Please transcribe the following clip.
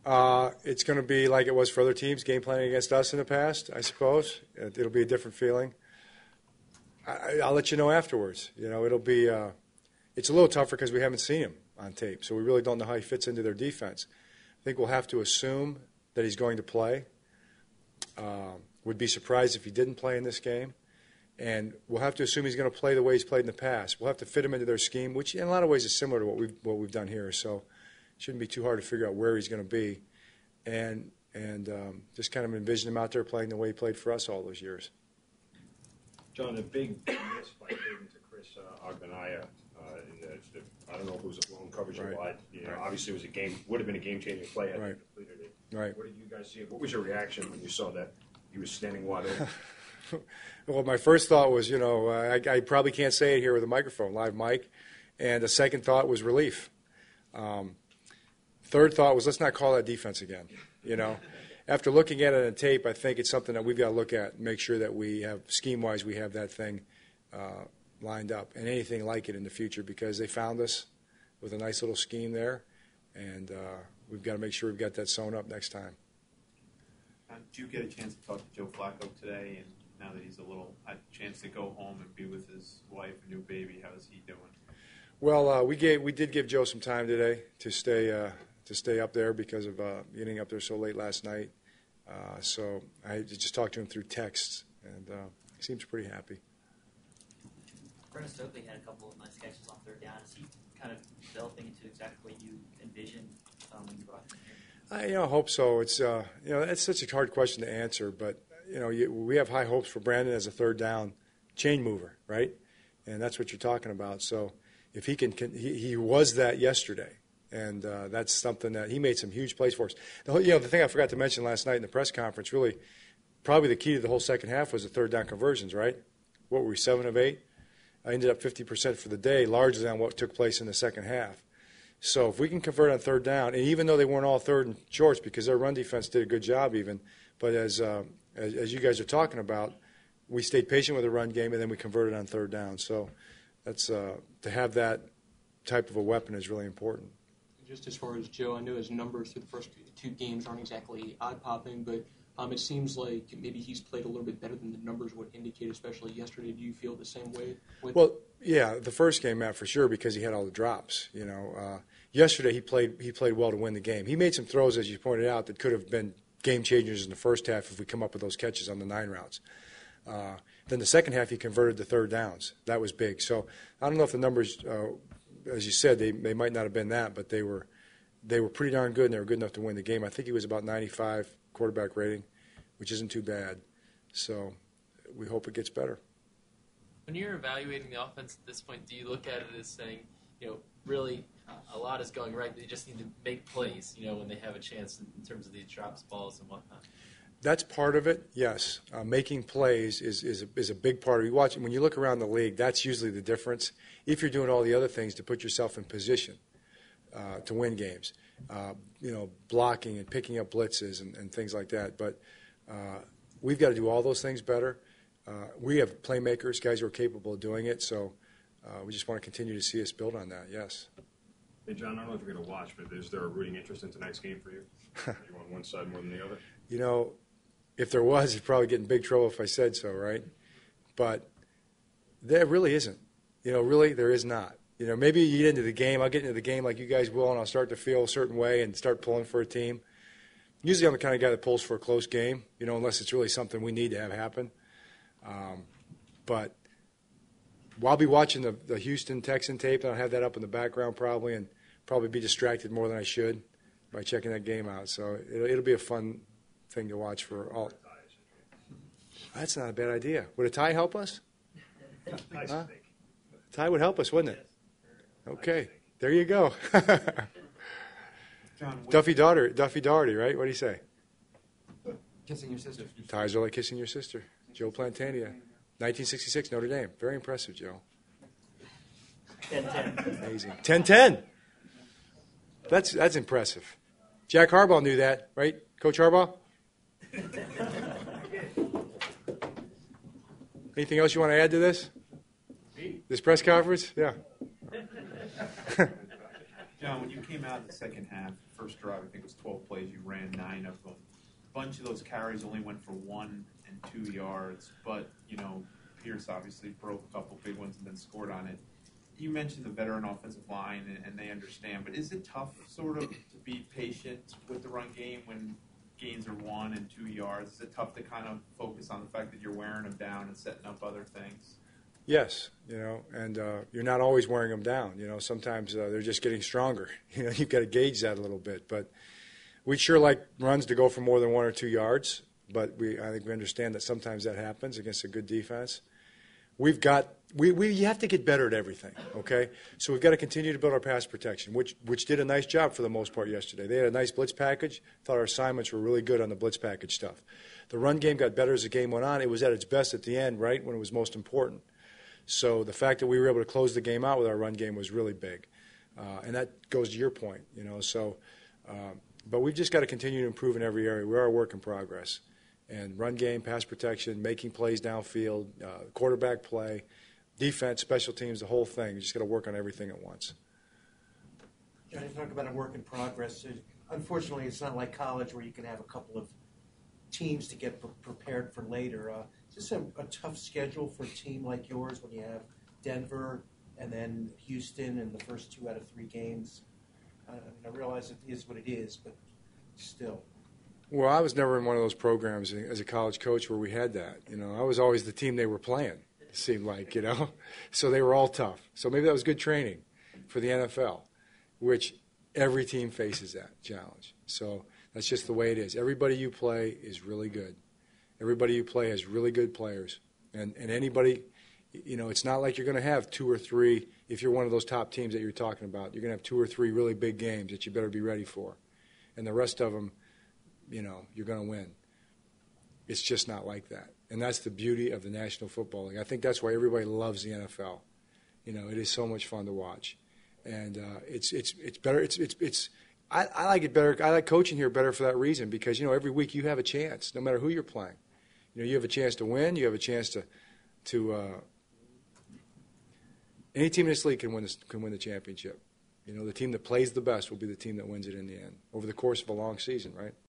It's going to be like it was for other teams, game planning against us in the past, I suppose. It'll be a different feeling. I'll let you know afterwards. It'll be it's a little tougher because we haven't seen him on tape, so we really don't know how he fits into their defense. I think we'll have to assume that he's going to play. Would be surprised if he didn't play in this game. And we'll have to assume he's going to play the way he's played in the past. We'll have to fit him into their scheme, which in a lot of ways is similar to what we've done here. So it shouldn't be too hard to figure out where he's going to be, and just kind of envision him out there playing the way he played for us all those years. John, a big miss by giving to Chris Agbanaya. I don't know if it was a blown coverage or what. Obviously it was would have been a game-changing play had he completed it. Right. What did you guys see? What was your reaction when you saw that he was standing wide open? Well, my first thought was, I probably can't say it here with a microphone, live mic. And the second thought was relief. Third thought was, let's not call that defense again. After looking at it on tape, I think it's something that we've got to look at and make sure that we have, scheme-wise, we have that thing lined up and anything like it in the future, because they found us with a nice little scheme there, and we've got to make sure we've got that sewn up next time. Did you get a chance to talk to Joe Flacco today, and now that he's had a chance to go home and be with his wife and new baby, how is he doing? Well, we did give Joe some time today to stay up there because of getting up there so late last night. So I just talked to him through text, and he seems pretty happy. Brendan Stokely had a couple of nice catches on third down. Is he kind of developing into exactly what you envisioned when you brought him here? I hope so. It's it's such a hard question to answer, but we have high hopes for Brandon as a third down chain mover, right? And that's what you're talking about. So if he can, he was that yesterday, and that's something that he made some huge plays for us. The thing I forgot to mention last night in the press conference, really, probably the key to the whole second half was the third down conversions, right? What were we, 7 of 8? I ended up 50% for the day, largely on what took place in the second half. So if we can convert on third down, and even though they weren't all third and shorts because their run defense did a good job even, but as you guys are talking about, we stayed patient with the run game and then we converted on third down. So that's to have that type of a weapon is really important. Just as far as Joe, I know his numbers through the first 2 games aren't exactly eye-popping, but it seems like maybe he's played a little bit better than the numbers would indicate, especially yesterday. Do you feel the same way? Well, yeah, the first game, Matt, for sure, because he had all the drops. Yesterday he played well to win the game. He made some throws, as you pointed out, that could have been game changers in the first half if we come up with those catches on the 9 routes. Then the second half he converted the third downs. That was big. So I don't know if the numbers, as you said, they might not have been that, but they were pretty darn good, and they were good enough to win the game. I think he was about 95 quarterback rating, which isn't too bad. So we hope it gets better. When you're evaluating the offense at this point, do you look at it as saying, really a lot is going right, they just need to make plays, when they have a chance in terms of these drops, balls, and whatnot? That's part of it, yes. Making plays is a big part of it. When you look around the league, that's usually the difference. If you're doing all the other things to put yourself in position to win games, blocking and picking up blitzes and things like that. But we've got to do all those things better. We have playmakers, guys who are capable of doing it, so we just want to continue to see us build on that, yes. Hey, John, I don't know if you're going to watch, but is there a rooting interest in tonight's game for you? Are you on one side more than the other? If there was, you'd probably get in big trouble if I said so, right? But there really isn't. Really, there is not. Maybe you get into the game. I'll get into the game like you guys will, and I'll start to feel a certain way and start pulling for a team. Usually I'm the kind of guy that pulls for a close game, unless it's really something we need to have happen. But I'll be watching the Houston Texan tape, and I'll have that up in the background probably, and probably be distracted more than I should by checking that game out. So it'll be a fun thing to watch for all. That's not a bad idea. Would a tie help us? Huh? A tie would help us, wouldn't it? Okay, there you go. John, Duffy Daugherty, right? What do you say? Kissing your sister. Ties are like kissing your sister. Joe Plantania, 1966, Notre Dame. Very impressive, Joe. 10-10. Amazing. 10-10. That's impressive. Jack Harbaugh knew that, right? Coach Harbaugh? Anything else you want to add to this? This press conference? Yeah. John, when you came out in the second half, first drive, I think it was 12 plays, you ran 9 of them. A bunch of those carries only went for 1 and 2 yards, but, Pierce obviously broke a couple big ones and then scored on it. You mentioned the veteran offensive line, and they understand, but is it tough sort of to be patient with the run game when gains are 1 and 2 yards? Is it tough to kind of focus on the fact that you're wearing them down and setting up other things? Yes, and you're not always wearing them down. Sometimes they're just getting stronger. You've got to gauge that a little bit. But we'd sure like runs to go for more than 1 or 2 yards. But I think we understand that sometimes that happens against a good defense. We have to get better at everything, okay? So we've got to continue to build our pass protection, which did a nice job for the most part yesterday. They had a nice blitz package. Thought our assignments were really good on the blitz package stuff. The run game got better as the game went on. It was at its best at the end, right, when it was most important. So the fact that we were able to close the game out with our run game was really big. And that goes to your point, but we've just got to continue to improve in every area. We are a work in progress. And run game, pass protection, making plays downfield, quarterback play, defense, special teams, the whole thing. You just got to work on everything at once. John, you talk about a work in progress. Unfortunately, it's not like college where you can have a couple of teams to get prepared for later. Is this a tough schedule for a team like yours when you have Denver and then Houston in the first 2 out of 3 games? I realize it is what it is, but still. Well, I was never in one of those programs as a college coach where we had that. I was always the team they were playing, it seemed like, So they were all tough. So maybe that was good training for the NFL, which every team faces that challenge. So that's just the way it is. Everybody you play is really good. Everybody you play has really good players. And anybody, it's not like you're going to have 2 or 3, if you're one of those top teams that you're talking about, you're going to have 2 or 3 really big games that you better be ready for. And the rest of them, you're going to win. It's just not like that. And that's the beauty of the National Football League. I think that's why everybody loves the NFL. It is so much fun to watch. And it's better. I like it better. I like coaching here better for that reason because, every week you have a chance, no matter who you're playing. You have a chance to win. You have a chance to any team in this league can win the championship. The team that plays the best will be the team that wins it in the end over the course of a long season, right?